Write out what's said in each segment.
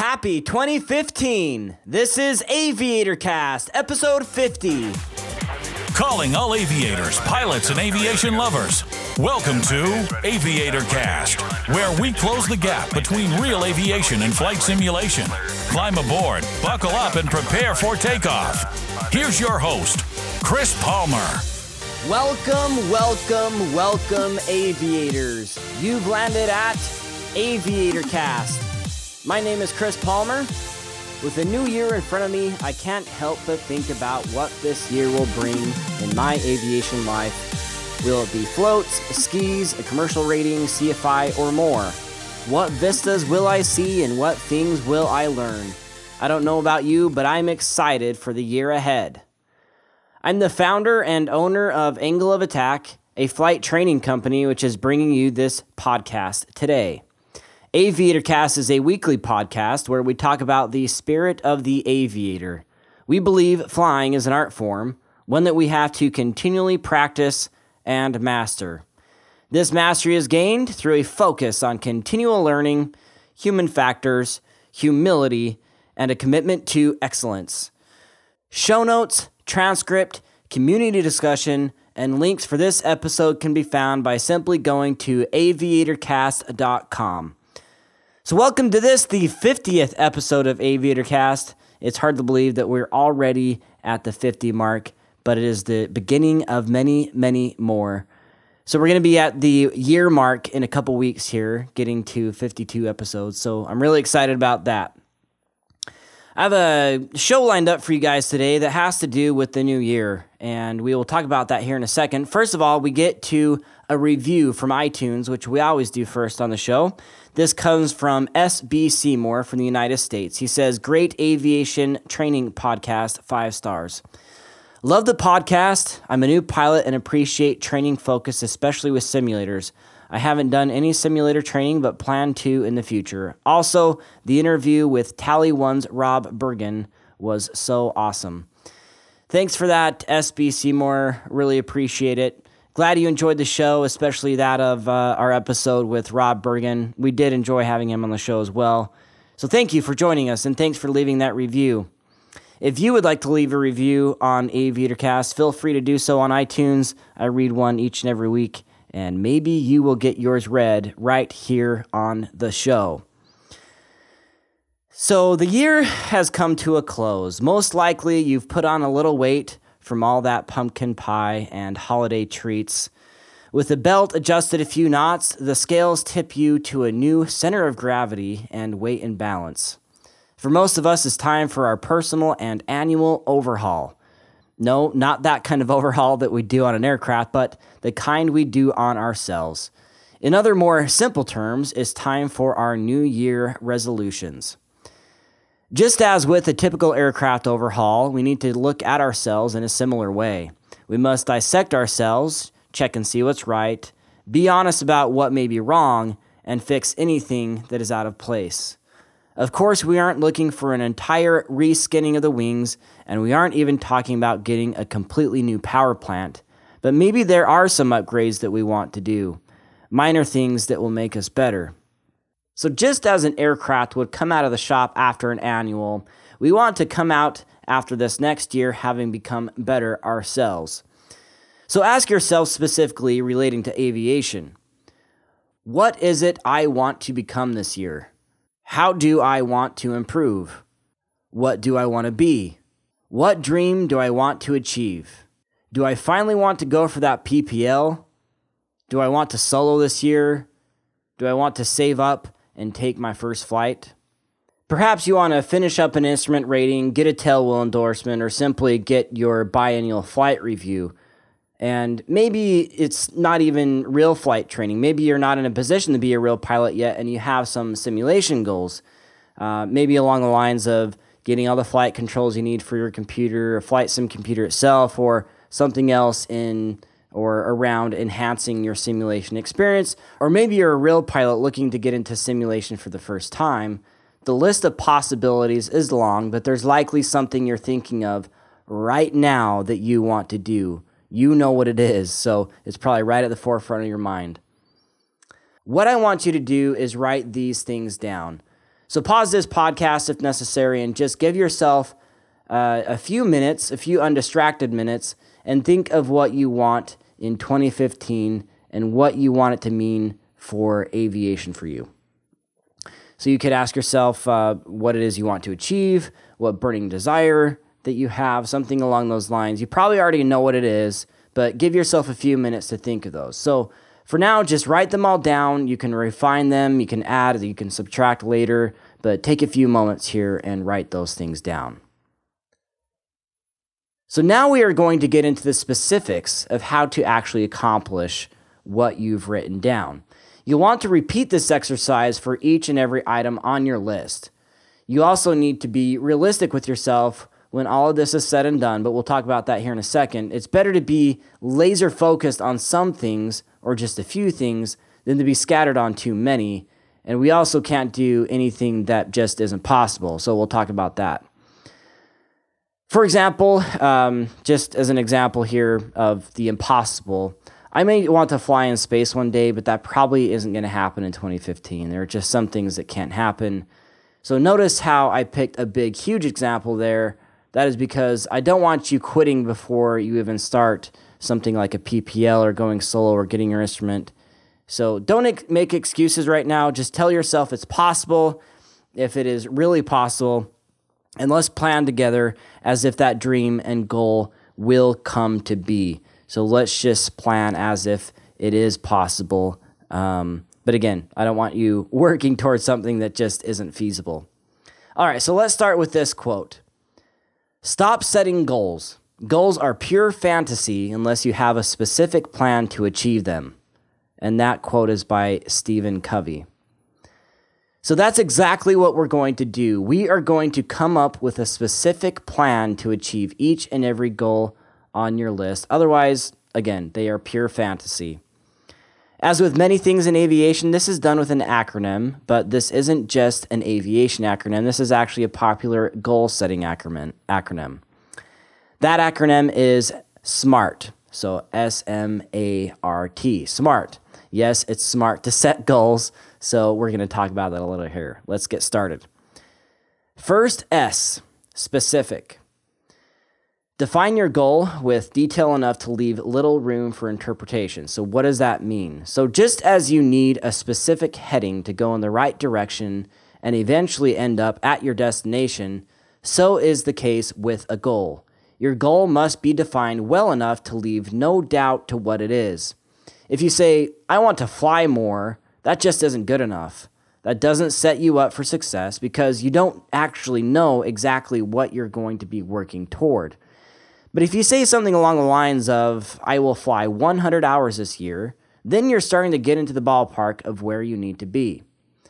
Happy 2015! This is Aviator Cast, episode 50. Calling all aviators, pilots, and aviation lovers. Welcome to Aviator Cast, where we close the gap between real aviation and flight simulation. Climb aboard, buckle up, and prepare for takeoff. Here's your host, Chris Palmer. Welcome, aviators. You've landed at Aviator Cast. My name is Chris Palmer. With a new year in front of me, I can't help but think about what this year will bring in my aviation life. Will it be floats, skis, a commercial rating, CFI, or more? What vistas will I see and what things will I learn? I don't know about you, but I'm excited for the year ahead. I'm the founder and owner of Angle of Attack, a flight training company which is bringing you this podcast today. Aviator Cast is a weekly podcast where we talk about the spirit of the aviator. We believe flying is an art form, one that we have to continually practice and master. This mastery is gained through a focus on continual learning, human factors, humility, and a commitment to excellence. Show notes, transcript, community discussion, and links for this episode can be found by simply going to aviatorcast.com. So welcome to this, the 50th episode of Aviator Cast. It's hard to believe that we're already at the 50 mark, but it is the beginning of many, many more. So we're going to be at the year mark in a couple weeks here, getting to 52 episodes. So I'm really excited about that. I have a show lined up for you guys today that has to do with the new year, and we will talk about that here in a second. First of all, we get to a review from iTunes, which we always do first on the show. This comes from S.B. Seymour from the United States. He says, "Great aviation training podcast, 5 stars. Love the podcast. I'm a new pilot and appreciate training focus, especially with simulators. I haven't done any simulator training, but plan to in the future. Also, the interview with Tally One's Rob Bergen was so awesome." Thanks for that, S.B. Seymour. Really appreciate it. Glad you enjoyed the show, especially that of our episode with Rob Bergen. We did enjoy having him on the show as well. So thank you for joining us, and thanks for leaving that review. If you would like to leave a review on Aviator Cast, feel free to do so on iTunes. I read one each and every week, and maybe you will get yours read right here on the show. So the year has come to a close. Most likely you've put on a little weight from all that pumpkin pie and holiday treats. With the belt adjusted a few knots, the scales tip you to a new center of gravity and weight and balance. For most of us, it's time for our personal and annual overhaul. No, not that kind of overhaul that we do on an aircraft, but the kind we do on ourselves. In other more simple terms, it's time for our New Year resolutions. Just as with a typical aircraft overhaul, we need to look at ourselves in a similar way. We must dissect ourselves, check and see what's right, be honest about what may be wrong, and fix anything that is out of place. Of course, we aren't looking for an entire reskinning of the wings, and we aren't even talking about getting a completely new power plant, but maybe there are some upgrades that we want to do, minor things that will make us better. So just as an aircraft would come out of the shop after an annual, we want to come out after this next year having become better ourselves. So ask yourself specifically relating to aviation, what is it I want to become this year? How do I want to improve? What do I want to be? What dream do I want to achieve? Do I finally want to go for that PPL? Do I want to solo this year? Do I want to save up and take my first flight? Perhaps you want to finish up an instrument rating, get a tailwheel endorsement, or simply get your biennial flight review. And maybe it's not even real flight training. Maybe you're not in a position to be a real pilot yet and you have some simulation goals. Maybe along the lines of getting all the flight controls you need for your computer, a flight sim computer itself, or something else in or around enhancing your simulation experience. Or maybe you're a real pilot looking to get into simulation for the first time. The list of possibilities is long, but there's likely something you're thinking of right now that you want to do. You know what it is, so it's probably right at the forefront of your mind. What I want you to do is write these things down. So pause this podcast if necessary and just give yourself a few minutes, a few undistracted minutes, and think of what you want in 2015 and what you want it to mean for aviation for you. So you could ask yourself what it is you want to achieve, what burning desire that you have, something along those lines. You probably already know what it is, but give yourself a few minutes to think of those. So for now, just write them all down. You can refine them, you can add, you can subtract later, but take a few moments here and write those things down. So now we are going to get into the specifics of how to actually accomplish what you've written down. You'll want to repeat this exercise for each and every item on your list. You also need to be realistic with yourself when all of this is said and done, but we'll talk about that here in a second. It's better to be laser focused on some things or just a few things than to be scattered on too many. And we also can't do anything that just isn't possible. So we'll talk about that. For example, just as an example here of the impossible, I may want to fly in space one day, but that probably isn't going to happen in 2015. There are just some things that can't happen. So notice how I picked a big, huge example there. That is because I don't want you quitting before you even start something like a PPL or going solo or getting your instrument. So don't make excuses right now. Just tell yourself it's possible, if it is really possible, and let's plan together as if that dream and goal will come to be. So let's just plan as if it is possible. But again, I don't want you working towards something that just isn't feasible. All right, so let's start with this quote. Stop setting goals. Goals are pure fantasy unless you have a specific plan to achieve them. And that quote is by Stephen Covey. So that's exactly what we're going to do. We are going to come up with a specific plan to achieve each and every goal on your list. Otherwise, again, they are pure fantasy. As with many things in aviation, this is done with an acronym, but this isn't just an aviation acronym. This is actually a popular goal-setting acronym. That acronym is SMART. So S-M-A-R-T, SMART. Yes, it's smart to set goals, so we're going to talk about that a little here. Let's get started. First, S, specific. Define your goal with detail enough to leave little room for interpretation. So what does that mean? So just as you need a specific heading to go in the right direction and eventually end up at your destination, so is the case with a goal. Your goal must be defined well enough to leave no doubt to what it is. If you say, I want to fly more, that just isn't good enough. That doesn't set you up for success because you don't actually know exactly what you're going to be working toward. But if you say something along the lines of, I will fly 100 hours this year, then you're starting to get into the ballpark of where you need to be.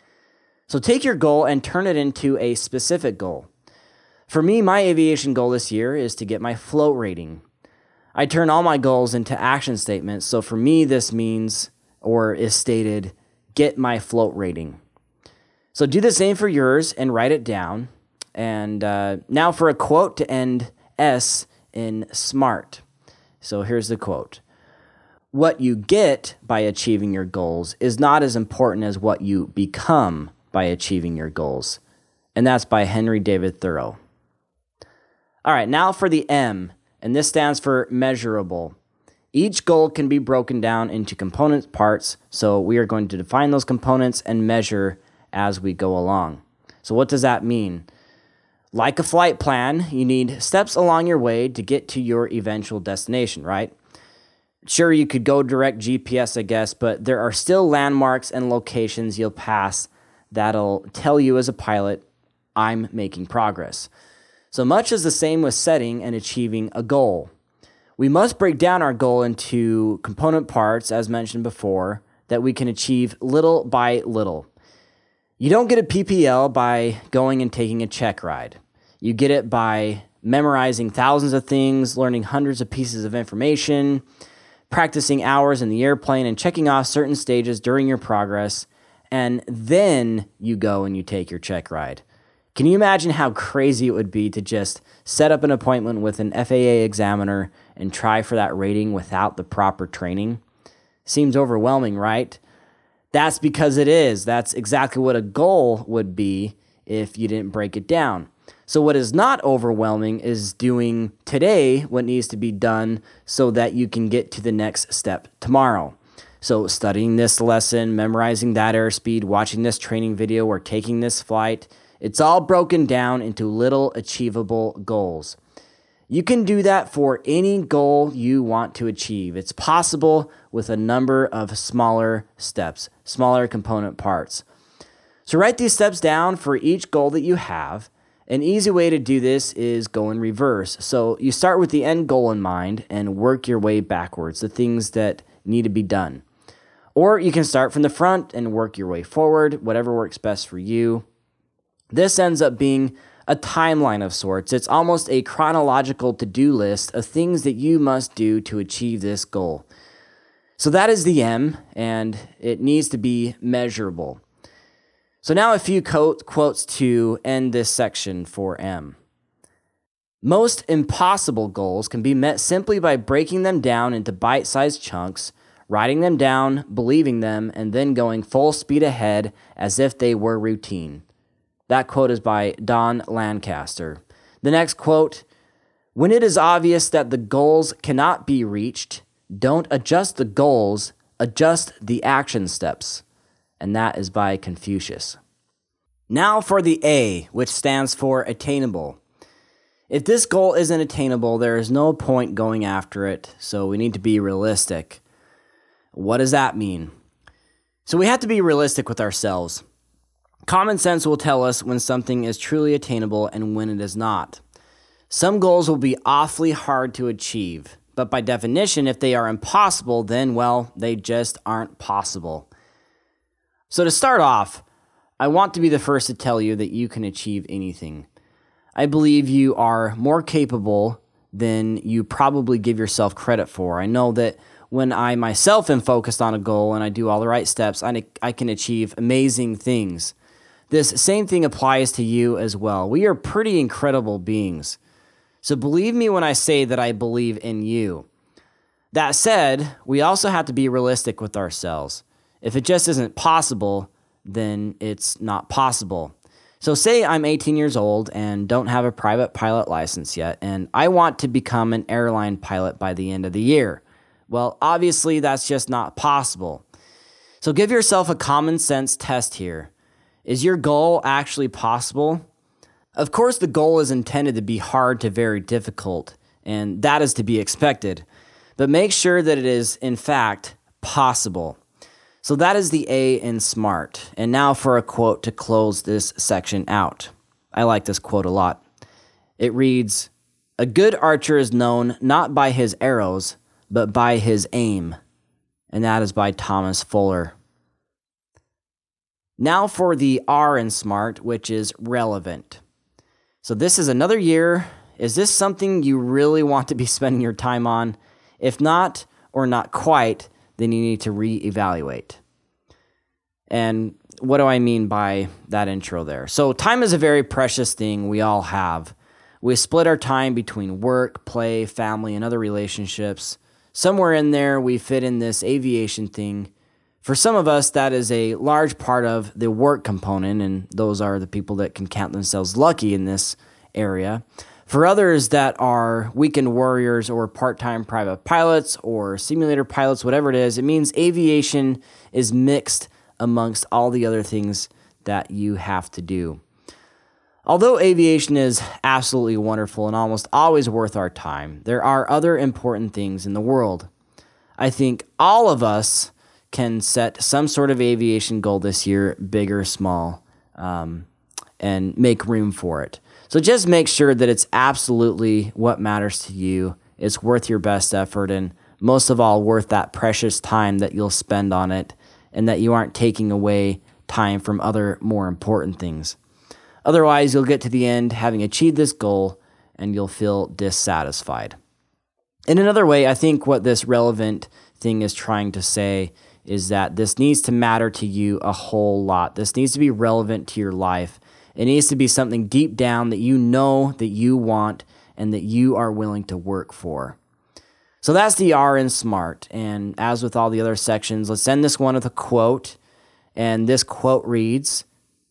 So take your goal and turn it into a specific goal. For me, my aviation goal this year is to get my float rating. I turn all my goals into action statements, so for me this means, or is stated, get my float rating. So do the same for yours and write it down. And now for a quote to end S in SMART. So here's the quote. What you get by achieving your goals is not as important as what you become by achieving your goals. And that's by Henry David Thoreau. All right, now for the M, and this stands for measurable. Each goal can be broken down into component parts, so we are going to define those components and measure as we go along. So what does that mean? Like a flight plan, you need steps along your way to get to your eventual destination, right? Sure, you could go direct GPS, I guess, but there are still landmarks and locations you'll pass that'll tell you as a pilot, I'm making progress. So much is the same with setting and achieving a goal. We must break down our goal into component parts, as mentioned before, that we can achieve little by little. You don't get a PPL by going and taking a check ride. You get it by memorizing thousands of things, learning hundreds of pieces of information, practicing hours in the airplane, and checking off certain stages during your progress, and then you go and you take your check ride. Can you imagine how crazy it would be to just set up an appointment with an FAA examiner and try for that rating without the proper training? Seems overwhelming, right? That's because it is. That's exactly what a goal would be if you didn't break it down. So what is not overwhelming is doing today what needs to be done so that you can get to the next step tomorrow. So studying this lesson, memorizing that airspeed, watching this training video, or taking this flight, it's all broken down into little achievable goals. You can do that for any goal you want to achieve. It's possible with a number of smaller steps, smaller component parts. So write these steps down for each goal that you have. An easy way to do this is go in reverse. So you start with the end goal in mind and work your way backwards, the things that need to be done. Or you can start from the front and work your way forward, whatever works best for you. This ends up being a timeline of sorts. It's almost a chronological to-do list of things that you must do to achieve this goal. So that is the M, and it needs to be measurable. So now a few quotes to end this section for M. Most impossible goals can be met simply by breaking them down into bite-sized chunks, writing them down, believing them, and then going full speed ahead as if they were routine. That quote is by Don Lancaster. The next quote, when it is obvious that the goals cannot be reached, don't adjust the goals, adjust the action steps. And that is by Confucius. Now for the A, which stands for attainable. If this goal isn't attainable, there is no point going after it, so we need to be realistic. What does that mean? So we have to be realistic with ourselves. Common sense will tell us when something is truly attainable and when it is not. Some goals will be awfully hard to achieve, but by definition, if they are impossible, then, well, they just aren't possible. So to start off, I want to be the first to tell you that you can achieve anything. I believe you are more capable than you probably give yourself credit for. I know that when I myself am focused on a goal and I do all the right steps, I can achieve amazing things. This same thing applies to you as well. We are pretty incredible beings. So believe me when I say that I believe in you. That said, we also have to be realistic with ourselves. If it just isn't possible, then it's not possible. So say I'm 18 years old and don't have a private pilot license yet, and I want to become an airline pilot by the end of the year. Well, obviously that's just not possible. So give yourself a common sense test here. Is your goal actually possible? Of course, the goal is intended to be hard to very difficult, and that is to be expected. But make sure that it is, in fact, possible. So that is the A in SMART. And now for a quote to close this section out. I like this quote a lot. It reads, "A good archer is known not by his arrows, but by his aim." And that is by Thomas Fuller. Now for the R in SMART, which is relevant. So this is another year. Is this something you really want to be spending your time on? If not, or not quite, then you need to reevaluate. And what do I mean by that intro there? So time is a very precious thing we all have. We split our time between work, play, family, and other relationships. Somewhere in there, we fit in this aviation thing. For some of us, that is a large part of the work component, and those are the people that can count themselves lucky in this area. For others that are weekend warriors or part-time private pilots or simulator pilots, whatever it is, it means aviation is mixed amongst all the other things that you have to do. Although aviation is absolutely wonderful and almost always worth our time, there are other important things in the world. I think all of us can set some sort of aviation goal this year, big or small, and make room for it. So just make sure that it's absolutely what matters to you. It's worth your best effort, and most of all, worth that precious time that you'll spend on it, and that you aren't taking away time from other more important things. Otherwise, you'll get to the end having achieved this goal, and you'll feel dissatisfied. In another way, I think what this relevant thing is trying to say is that this needs to matter to you a whole lot. This needs to be relevant to your life. It needs to be something deep down that you know that you want and that you are willing to work for. So that's the R in SMART. And as with all the other sections, let's end this one with a quote. And this quote reads,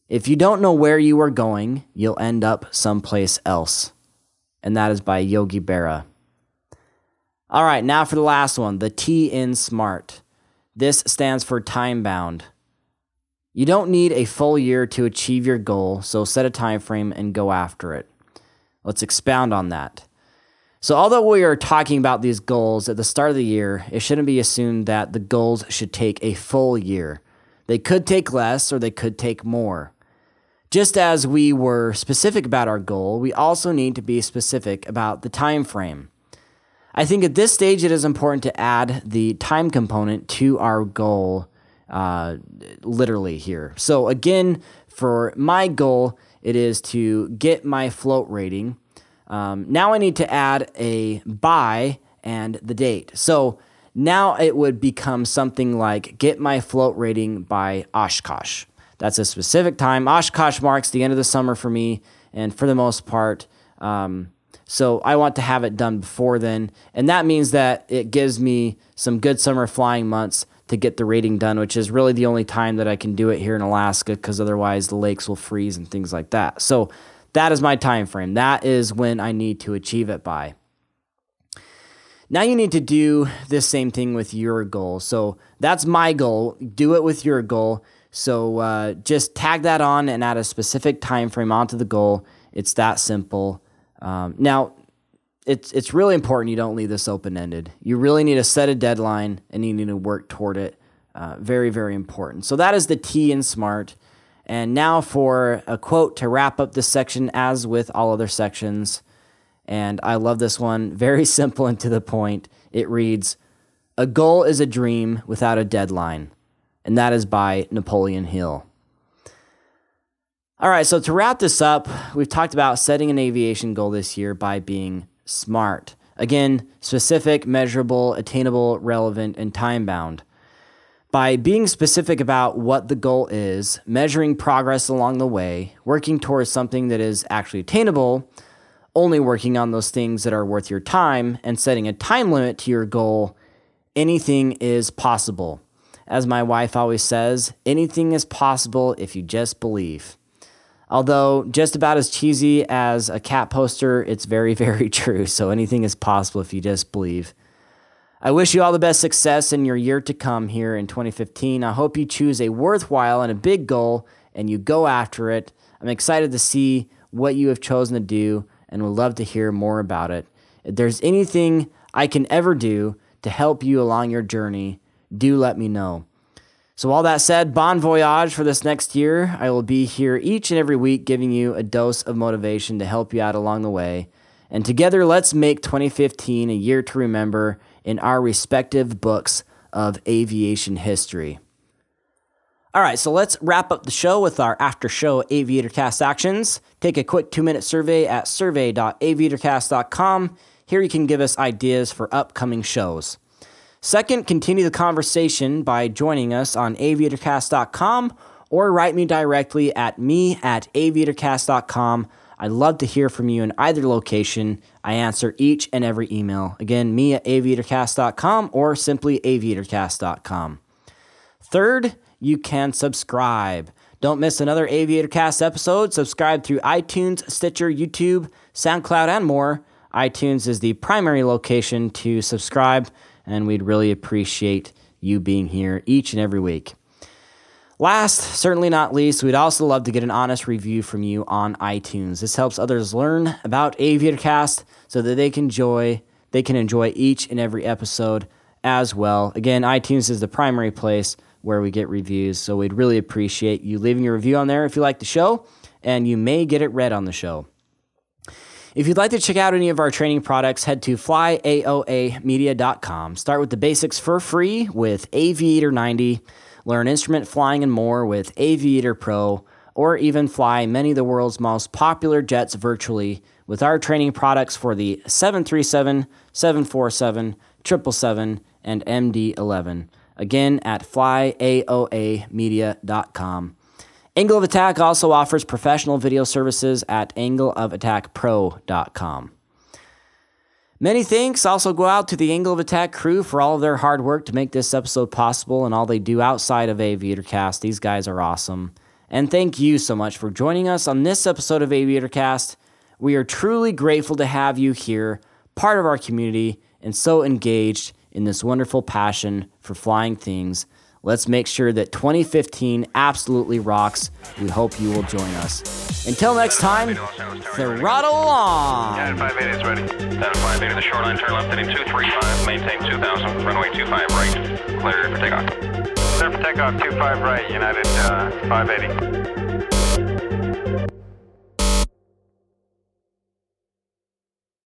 If you don't know where you are going, you'll end up someplace else. And that is by Yogi Berra. All right, now for the last one, the T in SMART. This stands for time bound. You don't need a full year to achieve your goal, so set a time frame and go after it. Let's expound on that. So although we are talking about these goals at the start of the year, it shouldn't be assumed that the goals should take a full year. They could take less or they could take more. Just as we were specific about our goal, we also need to be specific about the time frame. I think at this stage it is important to add the time component to our goal literally here. So again, for my goal, it is to get my float rating. Now I need to add a by and the date. So now it would become something like get my float rating by Oshkosh. That's a specific time. Oshkosh marks the end of the summer for me, and for the most part, so I want to have it done before then, and that means that it gives me some good summer flying months to get the rating done, which is really the only time that I can do it here in Alaska, because otherwise the lakes will freeze and things like that. So that is my time frame. That is when I need to achieve it by. Now you need to do this same thing with your goal. So that's my goal. Do it with your goal. So just tag that on and add a specific time frame onto the goal. It's that simple. Now, it's really important you don't leave this open-ended. You really need to set a deadline, and you need to work toward it. Very, very important. So that is the T in SMART. And now for a quote to wrap up this section, as with all other sections. And I love this one. Very simple and to the point. It reads, "A goal is a dream without a deadline." And that is by Napoleon Hill. All right, so to wrap this up, we've talked about setting an aviation goal this year by being SMART. Again, specific, measurable, attainable, relevant, and time-bound. By being specific about what the goal is, measuring progress along the way, working towards something that is actually attainable, only working on those things that are worth your time, and setting a time limit to your goal, anything is possible. As my wife always says, anything is possible if you just believe. Although just about as cheesy as a cat poster, it's very, very true. So anything is possible if you just believe. I wish you all the best success in your year to come here in 2015. I hope you choose a worthwhile and a big goal and you go after it. I'm excited to see what you have chosen to do and would love to hear more about it. If there's anything I can ever do to help you along your journey, do let me know. So all that said, bon voyage for this next year. I will be here each and every week giving you a dose of motivation to help you out along the way. And together, let's make 2015 a year to remember in our respective books of aviation history. All right, so let's wrap up the show with our after-show AviatorCast actions. Take a quick 2-minute survey at survey.aviatorcast.com. Here you can give us ideas for upcoming shows. Second, continue the conversation by joining us on aviatorcast.com or write me directly at me@aviatorcast.com. I'd love to hear from you in either location. I answer each and every email. Again, me@aviatorcast.com or simply aviatorcast.com. Third, you can subscribe. Don't miss another AviatorCast episode. Subscribe through iTunes, Stitcher, YouTube, SoundCloud, and more. iTunes is the primary location to subscribe, and we'd really appreciate you being here each and every week. Last, certainly not least, we'd also love to get an honest review from you on iTunes. This helps others learn about AviatorCast so that they can enjoy each and every episode as well. Again, iTunes is the primary place where we get reviews, so we'd really appreciate you leaving a review on there if you like the show, and you may get it read on the show. If you'd like to check out any of our training products, head to flyaoamedia.com. Start with the basics for free with Aviator 90, learn instrument flying and more with Aviator Pro, or even fly many of the world's most popular jets virtually with our training products for the 737, 747, 777, and MD-11. Again, at flyaoamedia.com. Angle of Attack also offers professional video services at angleofattackpro.com. Many thanks also go out to the Angle of Attack crew for all of their hard work to make this episode possible and all they do outside of AviatorCast. These guys are awesome. And thank you so much for joining us on this episode of AviatorCast. We are truly grateful to have you here, part of our community, and so engaged in this wonderful passion for flying things. Let's make sure that 2015 absolutely rocks. We hope you will join us. Until next time, throttle on! United 580 is ready. United 580, the shoreline, turn left heading 235, maintain 2000, runway 25 right, clear for takeoff. Clear for takeoff, 25 right, United 580.